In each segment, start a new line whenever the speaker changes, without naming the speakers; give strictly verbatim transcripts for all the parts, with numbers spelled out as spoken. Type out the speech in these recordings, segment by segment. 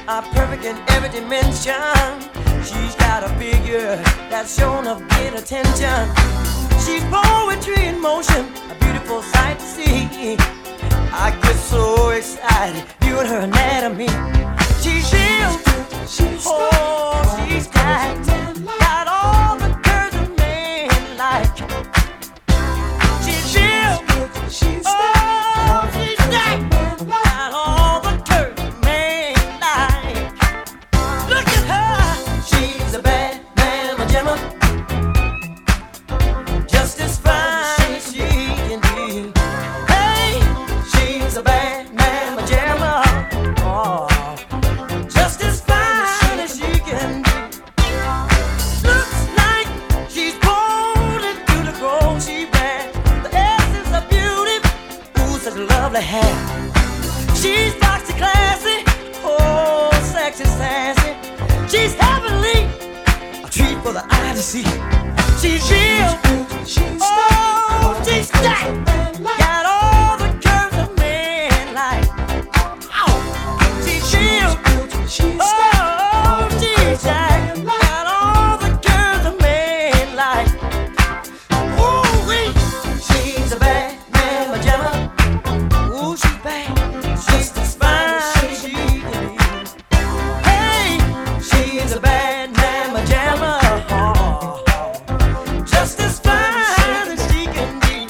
are perfect in every dimension. She's got a figure that's shown of great attention. She's poetry in motion, a beautiful sight to see. I get so excited viewing her anatomy. She's real, oh, she's tight, got all the curves a man like. She's real, oh, she's tight, got all the curves a man like. Look at her, she's a bad mamma jamma, just as fine as she can be. Hey, she's a bad mamma jamma, oh, just as fine as she can be. Looks like she's born into the gold. She bad, the essence of beauty, ooh, such lovely hair. She's foxy, classy, oh, sexy, sassy. She's heavenly, a treat for the eye to see. She's real, oh, she's stacked, got all the curves a man like. Oh, she's real, oh, she's stacked, got all the curves a man like. Ooh, wee, she's a bad mamma jamma. Ooh, she's bad, just as fine as she can be. Hey, she's a bad mamma jamma, oh, just as fine as she can be.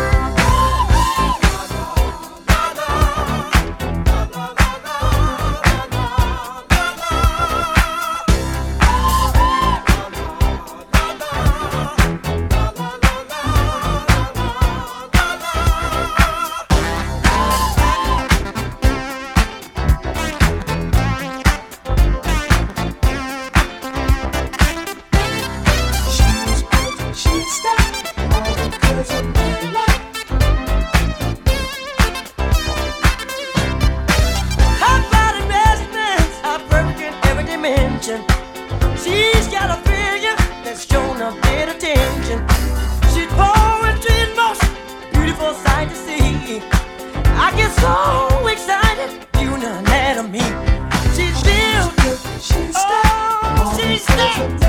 Her body measurements are perfect in every dimension. She's got a figure that's shown a bit of attention. She's poetry in motion, beautiful sight to see. I get so excited viewing her anatomy. She's real, oh, she's stacked.